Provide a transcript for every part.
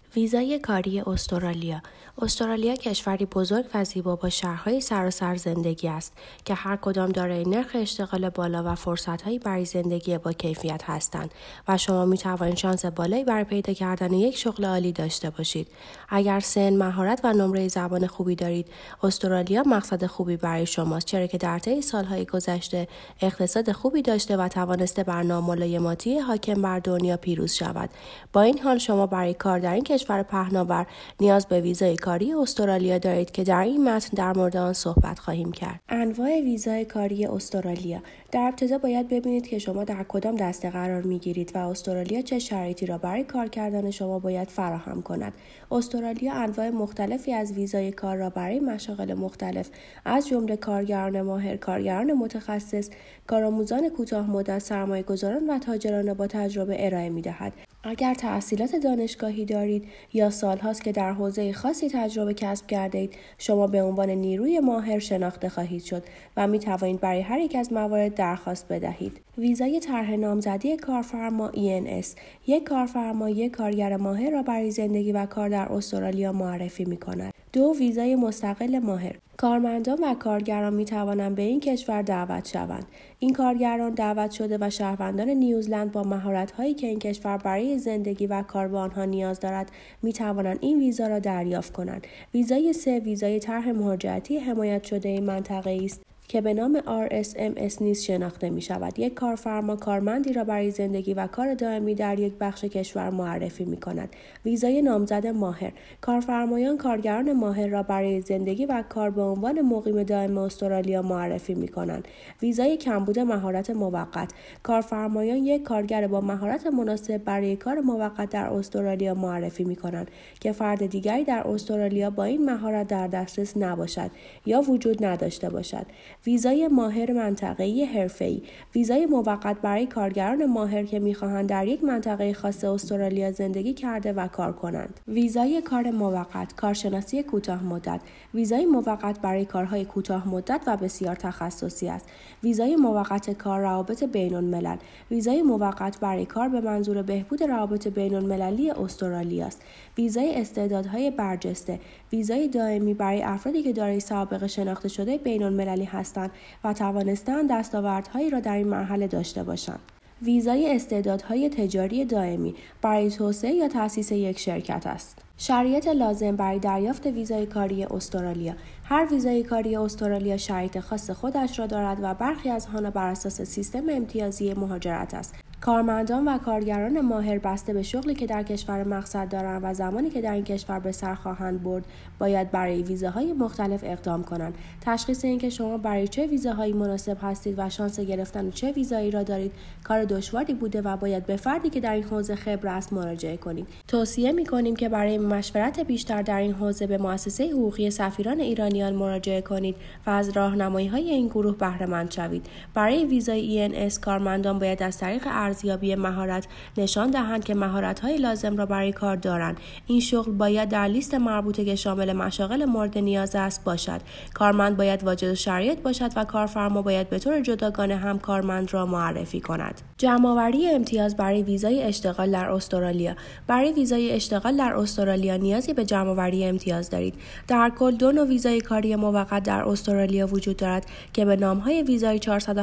ویزای کاری استرالیا. استرالیا کشوری بزرگ و زیبا با شهرهای سراسر زندگی است که هر کدام دارای نرخ اشتغال بالا و فرصت‌هایی برای زندگی با کیفیت هستند و شما می‌توانید شانس بالایی برای پیدا کردن یک شغل عالی داشته باشید. اگر سن، مهارت و نمره زبان خوبی دارید، استرالیا مقصد خوبی برای شماست، چرا که در طی سال‌های گذشته اقتصاد خوبی داشته و توانسته بر ناملایماتی حاکم بر دنیا پیروز شود. با این حال شما برای کار در این کشور پهناور نیاز به ویزای کاری استرالیا دارید که در این متن در مورد آن صحبت خواهیم کرد. انواع ویزای کاری استرالیا. در ابتدا باید ببینید که شما در کدام دسته قرار میگیرید و استرالیا چه شرایطی را برای کار کردن شما باید فراهم کند. استرالیا انواع مختلفی از ویزای کار را برای مشاغل مختلف از جمله کارگران ماهر، کارگران متخصص، کارآموزان کوتاه مدت، سرمایه‌گذاران و تاجران با تجربه ارائه می‌دهد. اگر تحصیلات دانشگاهی دارید یا سال‌هاست که در حوزه خاصی تجربه کسب کرده‌اید، شما به عنوان نیروی ماهر شناخته خواهید شد و می‌توانید برای هر یک از موارد درخواست بدهید. ویزای طرح نامزدی کارفرما ENS. یک کارفرما یک کارگر ماهر را برای زندگی و کار در استرالیا معرفی می‌کند. 2. ویزای مستقل ماهر. کارمندان و کارگران می توانند به این کشور دعوت شوند. این کارگران دعوت شده و شهروندان نیوزلند با مهارت‌هایی که این کشور برای زندگی و کار به آنها نیاز دارد می توانند این ویزا را دریافت کنند. ویزای 3. ویزای طرح مهاجرتی حمایت شده منطقه‌ای است که به نام RSMS نیز شناخته می شود. یک کارفرما کارمندی را برای زندگی و کار دائمی در یک بخش کشور معرفی می کند. ویزای نامزد ماهر. کارفرمایان کارگران ماهر را برای زندگی و کار به عنوان مقیم دائم استرالیا معرفی می کنند. ویزای کمبود مهارت موقت. کارفرمایان یک کارگر با مهارت مناسب برای کار موقت در استرالیا معرفی می کنند که فرد دیگری در استرالیا با این مهارت در دسترس نباشد یا وجود نداشته باشد. ویزای ماهر منطقه‌ای حرفه‌ای. ویزای موقت برای کارگران ماهر که می‌خواهند در یک منطقه خاص استرالیا زندگی کرده و کار کنند. ویزای کار موقت، کارشناسی کوتاه مدت. ویزای موقت برای کارهای کوتاه مدت و بسیار تخصصی است. ویزای موقت کار روابط بین‌الملل. ویزای موقت برای کار به منظور بهبود روابط بین‌المللی استرالیا است. ویزای استعدادهای برجسته. ویزای دائمی برای افرادی که دارای سابقه شناخته شده بین‌المللی هستند و توانستند دستاوردهایی را در این مرحله داشته باشند. ویزای استعدادهای تجاری دائمی برای توسعه یا تأسیس یک شرکت است. شرایط لازم برای دریافت ویزای کاری استرالیا. هر ویزای کاری استرالیا شرایط خاص خودش را دارد و برخی از آنها بر اساس سیستم امتیازی مهاجرت است. کارمندان و کارگران ماهر بسته به شغلی که در کشور مقصد دارند و زمانی که در این کشور به سر خواهند برد باید برای ویزاهای مختلف اقدام کنند. تشخیص اینکه شما برای چه ویزاهایی مناسب هستید و شانس گرفتن چه ویزایی را دارید کار دشواری بوده و باید به فردی که در این حوزه خبره است مراجعه کنید. توصیه می‌کنیم که برای مشورت بیشتر در این حوزه به مؤسسه حقوقی سفیران ایرانیان مراجعه کنید و از راهنمایی‌های این گروه بهره مند شوید. برای ویزای ENS کارمندان باید از طریق ارزیابی مهارت نشان دهند که مهارت‌های لازم را برای کار دارند. این شغل باید در لیست مربوطه که شامل مشاغل مورد نیاز است باشد. کارمند باید واجد شرایط باشد و کارفرما باید به طور جداگانه هم کارمند را معرفی کند. جمع‌آوری امتیاز برای ویزای اشتغال در استرالیا. برای ویزای اشتغال در استرالیا نیازی به جمع‌آوری امتیاز دارید. در کل 2 نوع ویزای کاری موقت در استرالیا وجود دارد که به نام‌های ویزای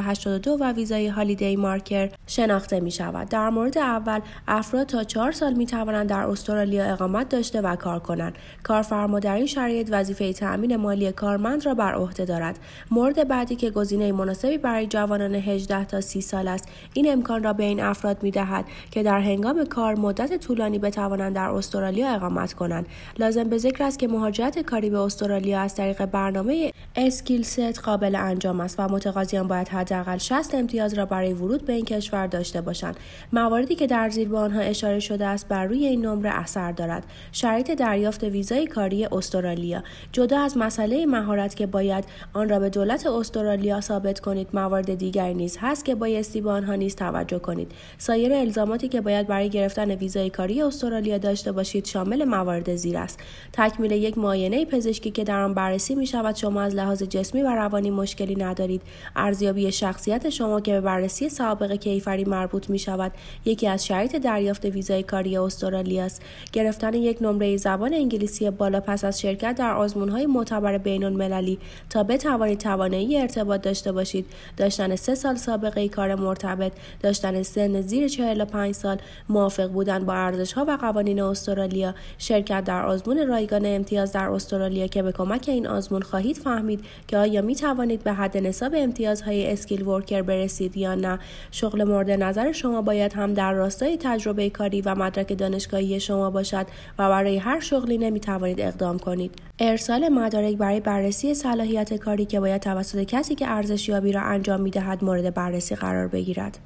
482 و ویزای هالیدی مارکر شناخته می شود. در مورد اول، افراد تا 4 سال می توانند در استرالیا اقامت داشته و کار کنند. کارفرما در این شرایط وظیفه تأمین مالی کارمند را بر عهده دارد. مورد بعدی که گزینه مناسبی برای جوانان 18 تا 30 سال است، این امکان را به این افراد می دهد که در هنگام کار مدت طولانی بتوانند در استرالیا اقامت کنند. لازم به ذکر است که مهاجرت کاری به استرالیا از طریق برنامه اسکیل ست قابل انجام است و متقاضیان باید حداقل 60 امتیاز را برای ورود به این کشور داشته باشند. مواردی که در زیر به آنها اشاره شده است بر روی این نمره اثر دارد. شرایط دریافت ویزای کاری استرالیا. جدا از مسئله مهارت که باید آن را به دولت استرالیا ثابت کنید، موارد دیگری نیز هست که بایستی به آنها نیز توجه توجه کنید. سایر الزاماتی که باید برای گرفتن ویزای کاری استرالیا داشته باشید شامل موارد زیر است: تکمیل یک معاینه پزشکی که در آن بررسی می‌شود شما از لحاظ جسمی و روانی مشکلی ندارید، ارزیابی شخصیت شما که به بررسی سابقه کیفری مربوط می‌شود یکی از شرایط دریافت ویزای کاری استرالیا است، گرفتن یک نمره زبان انگلیسی بالا پس از شرکت در آزمون‌های معتبر بین‌المللی تا بتوانید توانایی ارتباط داشته باشید، داشتن 3 سال سابقه کار مرتبط، داشتن سن زیر 45 سال، موافق بودن با ارزش‌ها و قوانین استرالیا، شرکت در آزمون رایگان امتیاز در استرالیا که به کمک این آزمون خواهید فهمید که آیا می توانید به حد نصاب امتیازهای اسکیل ورکر برسید یا نه. شغل مورد نظر شما باید هم در راستای تجربه کاری و مدرک دانشگاهی شما باشد و برای هر شغلی نمی توانید اقدام کنید. ارسال مدارک برای بررسی صلاحیت کاری که باید توسط کسی که ارزشیابی را انجام می دهد مورد بررسی قرار بگیرد.